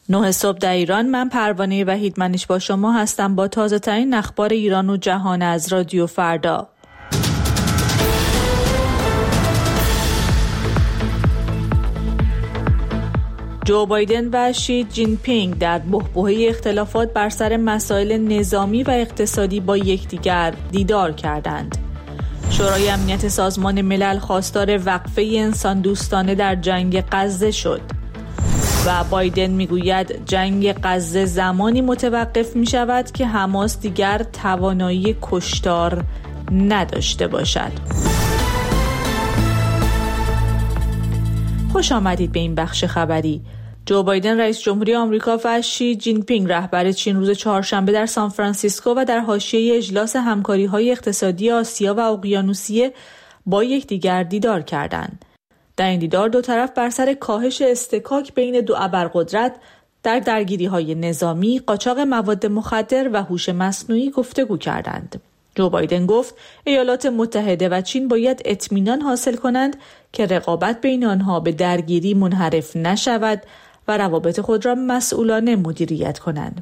9 صبح در ایران. من پروانه وحیدمنیش با شما هستم با تازه ترین اخبار ایران و جهان از رادیو فردا. جو بایدن و شی جین پینگ در بحبوحه اختلافات بر سر مسائل نظامی و اقتصادی با یکدیگر دیدار کردند. شورای امنیت سازمان ملل خواستار وقفه انسان دوستانه در جنگ غزه شد و بایدن میگوید جنگ غزه زمانی متوقف می شود که حماس دیگر توانایی کشتار نداشته باشد. خوش آمدید به این بخش خبری. جو بایدن رئیس جمهوری آمریکا و شی جین پینگ رهبر چین روز چهارشنبه در سان فرانسیسکو و در حاشیه اجلاس همکاری‌های اقتصادی آسیا و اقیانوسیه با یکدیگر دیدار کردند. در این دیدار دو طرف بر سر کاهش اصطکاک بین دو ابرقدرت در درگیری‌های نظامی، قاچاق مواد مخدر و هوش مصنوعی گفتگو کردند. جو بایدن گفت ایالات متحده و چین باید اطمینان حاصل کنند که رقابت بین آنها به درگیری منحرف نشود و روابط خود را مسئولانه مدیریت کنند.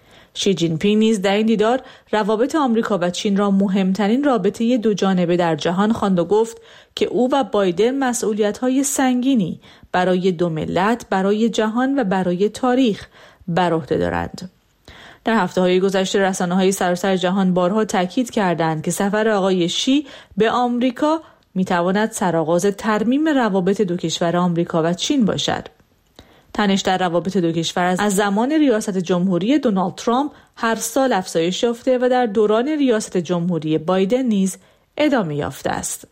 شی جین پینگ نیز در این دیدار روابط آمریکا و چین را مهمترین رابطه دو جانبه در جهان خواند و گفت که او و بایدن مسئولیت‌های سنگینی برای دو ملت، برای جهان و برای تاریخ بر عهده دارند. در هفته‌های گذشته رسانه‌های سراسر جهان بارها تاکید کردند که سفر آقای شی به آمریکا می‌تواند سرآغاز ترمیم روابط دو کشور آمریکا و چین باشد. تنش در روابط دو کشور از زمان ریاست جمهوری دونالد ترامپ هر سال افزایش یافته و در دوران ریاست جمهوری بایدن نیز ادامه یافته است.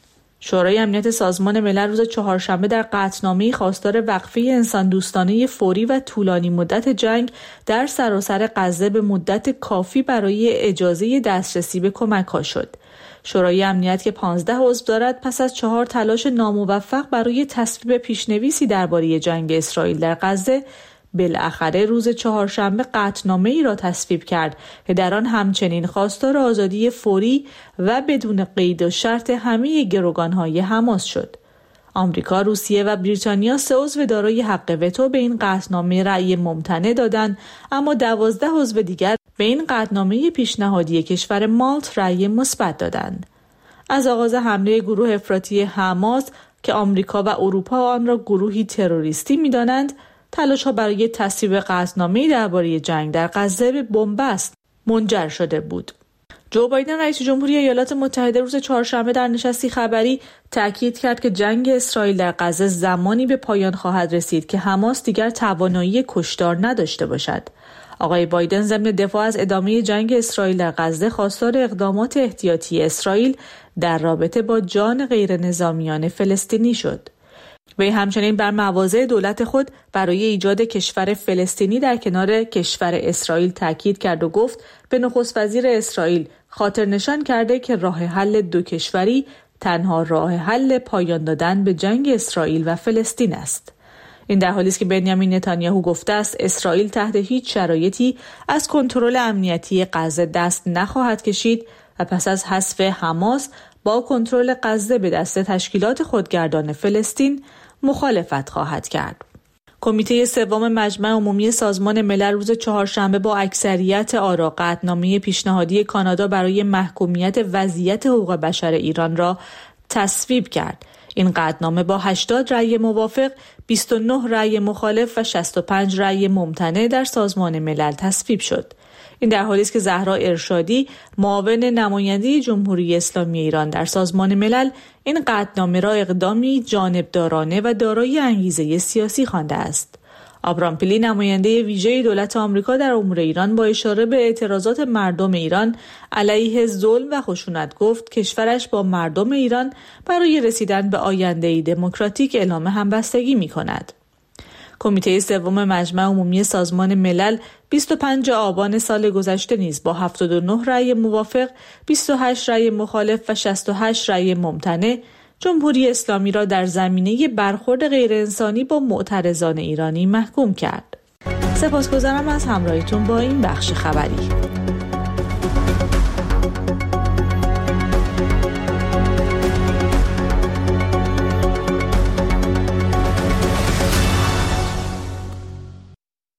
شورای امنیت سازمان ملل روز چهارشنبه در قطعنامه‌ای خواستار وقفه انسان دوستانه فوری و طولانی مدت جنگ در سراسر غزه به مدت کافی برای اجازه دسترسی به کمک‌ها شد. شورای امنیت که 15 عضو دارد پس از 4 تلاش ناموفق برای تصویب پیشنویسی درباره جنگ اسرائیل در غزه بالاخره روز چهارشنبه قطعنامه‌ای را تصویب کرد که در آن همچنین خواستار آزادی فوری و بدون قید و شرط همه گروگان‌های حماس شد. آمریکا، روسیه و بریتانیا 3 عضو دارای حق وتو به این قطعنامه رأی ممتنع دادند، اما 12 عضو دیگر به این قطعنامه پیشنهادی کشور مالت رأی مثبت دادند. از آغاز حمله گروه افراطی حماس که آمریکا و اروپا آن را گروهی تروریستی می‌دانند، تلاش‌ها برای تصویب قطعنامه‌ای درباره جنگ در غزه به بنبست منجر شده بود. جو بایدن رئیس جمهوری ایالات متحده روز چهارشنبه در نشستی خبری تاکید کرد که جنگ اسرائیل در غزه زمانی به پایان خواهد رسید که حماس دیگر توانایی کشتار نداشته باشد. آقای بایدن ضمن دفاع از ادامه جنگ اسرائیل در غزه خواستار اقدامات احتیاطی اسرائیل در رابطه با جان غیر نظامیان فلسطینی شد. وی همچنین بر مواضع دولت خود برای ایجاد کشور فلسطینی در کنار کشور اسرائیل تاکید کرد و گفت به نخست وزیر اسرائیل خاطر نشان کرده که راه حل دو کشوری تنها راه حل پایان دادن به جنگ اسرائیل و فلسطین است. این در حالی است که بنیامین نتانیاهو گفته است اسرائیل تحت هیچ شرایطی از کنترل امنیتی غزه دست نخواهد کشید و پس از حذف حماس با کنترل غزه به دست تشکیلات خودگردان فلسطین مخالفت خواهد کرد. کمیته سوم مجمع عمومی سازمان ملل روز چهارشنبه با اکثریت آرا قطعنامه پیشنهادی کانادا برای محکومیت وضعیت حقوق بشر ایران را تصویب کرد. این قطعنامه با 80 رأی موافق، 29 رأی مخالف و 65 رأی ممتنع در سازمان ملل تصویب شد. این در حالی است که زهرا ارشادی، معاون نماینده جمهوری اسلامی ایران در سازمان ملل، این قطعنامه را اقدامی جانبدارانه و دارای انگیزه سیاسی خوانده است. آبرام پیلی، نماینده ویژه دولت آمریکا در امور ایران، با اشاره به اعتراضات مردم ایران علیه ظلم و خشونت گفت کشورش با مردم ایران برای رسیدن به آینده‌ای دموکراتیک اعلام همبستگی می‌کند. کمیته سوم مجمع عمومی سازمان ملل 25 آبان سال گذشته نیز با 79 رأی موافق، 28 رأی مخالف و 68 رأی ممتنع جمهوری اسلامی را در زمینه برخورد غیرانسانی با معترضان ایرانی محکوم کرد. سپاسگزارم از همراهیتون با این بخش خبری.